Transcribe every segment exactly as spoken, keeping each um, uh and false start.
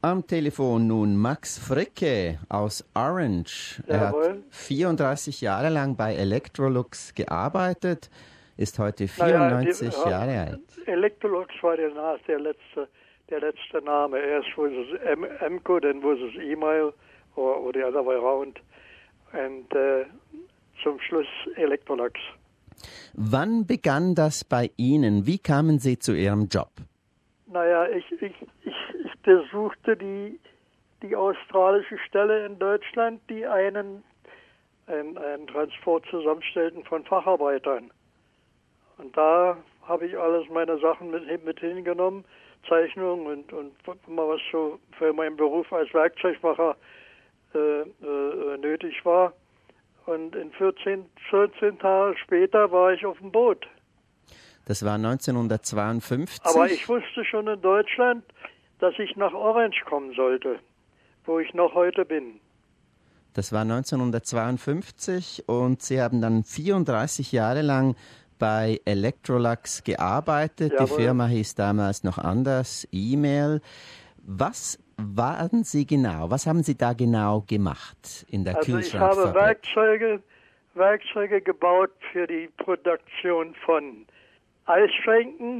Am Telefon nun Max Fricke aus Orange. Er Jawohl. hat vierunddreißig Jahre lang bei Electrolux gearbeitet, ist heute vierundneunzig naja, die, Jahre alt. Electrolux war der, der, letzte, der letzte Name. Erst wurde es M- Emco, dann wurde es E-Mail or, or the other way around. Und äh, zum Schluss Electrolux. Wann begann das bei Ihnen? Wie kamen Sie zu Ihrem Job? Naja, ich, ich, ich, ich besuchte die, die australische Stelle in Deutschland, die einen, einen, einen Transport zusammenstellten von Facharbeitern. Und da habe ich alles meine Sachen mit, mit hingenommen, Zeichnungen und, und mal was so für meinen Beruf als Werkzeugmacher äh, äh, nötig war. Und in vierzehn, vierzehn Tage später war ich auf dem Boot. Das war neunzehnhundertzweiundfünfzig. Aber ich wusste schon in Deutschland, dass ich nach Orange kommen sollte, wo ich noch heute bin. Das war neunzehnhundertzweiundfünfzig und Sie haben dann vierunddreißig Jahre lang bei Electrolux gearbeitet. Jawohl. Die Firma hieß damals noch anders, E-Mail. Was waren Sie genau? Was haben Sie da genau gemacht in der Also ich Kühlschrankfabrik? habe Werkzeuge, Werkzeuge gebaut für die Produktion von Eisschränken,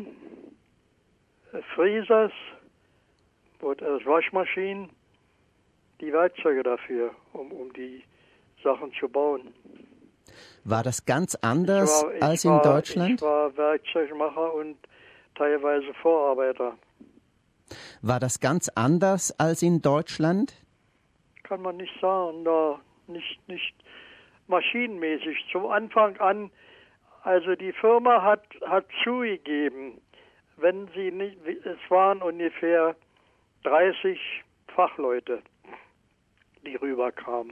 Freezers, Waschmaschinen, die Werkzeuge dafür, um, um die Sachen zu bauen. War das ganz anders ich war, ich als war, in Deutschland? Ich war Werkzeugmacher und teilweise Vorarbeiter. War das ganz anders als in Deutschland? Kann man nicht sagen, no, nicht, nicht maschinenmäßig. Zum Anfang an, also die Firma hat, hat zugegeben, wenn sie nicht, es waren ungefähr dreißig Fachleute, die rüberkamen.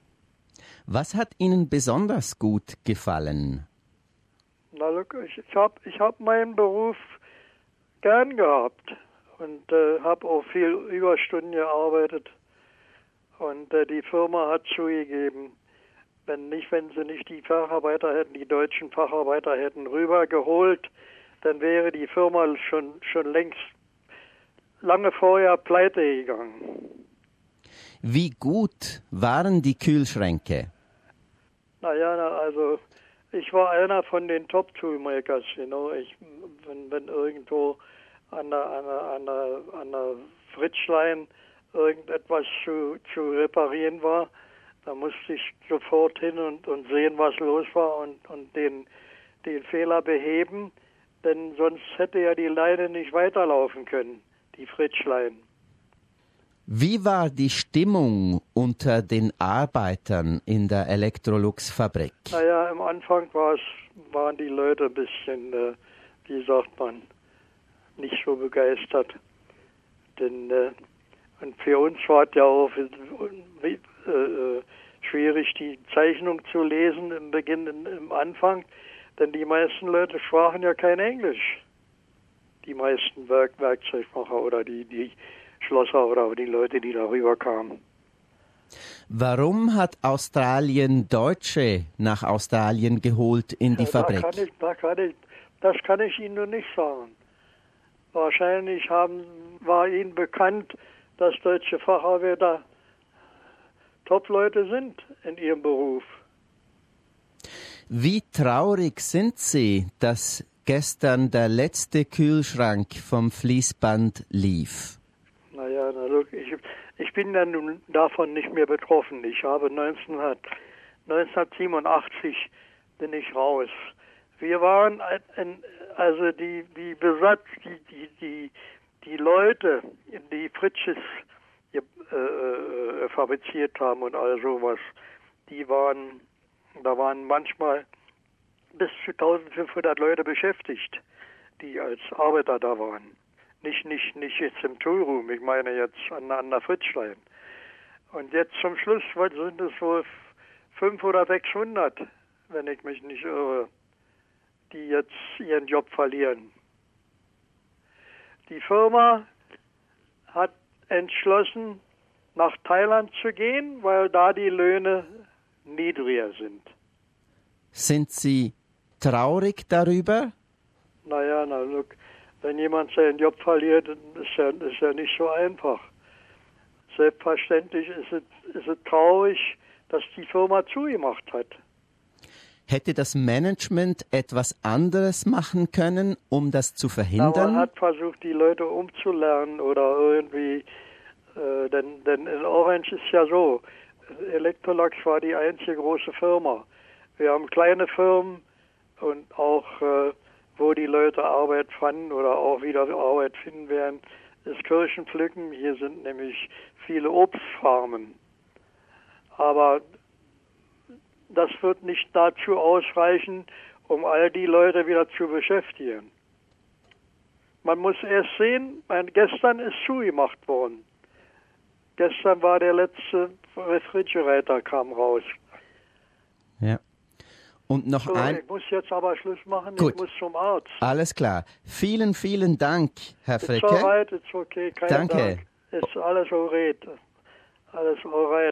Was hat Ihnen besonders gut gefallen? Na, look, ich, ich habe ich hab meinen Beruf gern gehabt und äh, habe auch viel Überstunden gearbeitet. Und äh, die Firma hat zugegeben, wenn nicht, wenn sie nicht die Facharbeiter hätten, die deutschen Facharbeiter hätten rübergeholt, dann wäre die Firma schon, schon längst lange vorher pleite gegangen. Wie gut waren die Kühlschränke? Naja, na, also ich war einer von den Top-Toolmakers, you know. Ich, wenn, wenn irgendwo an der, an der, an der, an der Fritschlein irgendetwas zu, zu reparieren war, da musste ich sofort hin und, und sehen, was los war und, und den, den Fehler beheben, denn sonst hätte ja die Leine nicht weiterlaufen können, die Fritschlein. Wie war die Stimmung unter den Arbeitern in der Electrolux-Fabrik? Naja, am Anfang war's, waren die Leute ein bisschen, äh, wie sagt man, nicht so begeistert. Denn äh, und für uns war es ja auch äh, äh, schwierig, die Zeichnung zu lesen im Beginn, im Anfang, denn die meisten Leute sprachen ja kein Englisch. Die meisten Werk Werkzeugmacher oder die, die Schlosser oder die Leute, die darüber kamen. Warum hat Australien Deutsche nach Australien geholt in die Ja, Fabrik? Da kann ich, da kann ich, das kann ich Ihnen nur nicht sagen. Wahrscheinlich haben, war Ihnen bekannt, dass deutsche Facharbeiter Top-Leute sind in ihrem Beruf. Wie traurig sind Sie, dass gestern der letzte Kühlschrank vom Fließband lief? Naja, na look, ich, ich bin dann nun davon nicht mehr betroffen. Ich habe neunzehnhundertsiebenundachtzig bin ich raus. Wir waren, ein, also die, die Besatz, die, die, die, die Leute, die Fritzsches äh, äh, fabriziert haben und all sowas, die waren, da waren manchmal bis zu eintausendfünfhundert Leute beschäftigt, die als Arbeiter da waren. Nicht, nicht, nicht jetzt im Toolroom, ich meine jetzt an, an der Fritzlein. Und jetzt zum Schluss sind es wohl fünfhundert oder sechshundert, wenn ich mich nicht irre, die jetzt ihren Job verlieren. Die Firma hat entschlossen, nach Thailand zu gehen, weil da die Löhne niedriger sind. Sind Sie traurig darüber? Naja, na look, wenn jemand seinen Job verliert, ist ja, ist ja nicht so einfach. Selbstverständlich ist es, ist es traurig, dass die Firma zugemacht hat. Hätte das Management etwas anderes machen können, um das zu verhindern? Aber man hat versucht, die Leute umzulernen oder irgendwie, äh, denn, denn in Orange ist ja so, Electrolux war die einzige große Firma. Wir haben kleine Firmen und auch, äh, wo die Leute Arbeit fanden oder auch wieder Arbeit finden werden, ist Kirschenpflücken. Hier sind nämlich viele Obstfarmen. Aber das wird nicht dazu ausreichen, um all die Leute wieder zu beschäftigen. Man muss erst sehen, mein, gestern ist zugemacht worden. Gestern war der letzte Refrigerator, kam raus. Ja. Und noch so, ein... Ich muss jetzt aber Schluss machen, Gut. Ich muss zum Arzt. Alles klar. Vielen, vielen Dank, Herr It's Fricke. alright, it's okay, kein Danke. Dank. Ist alles alright. Alles alright.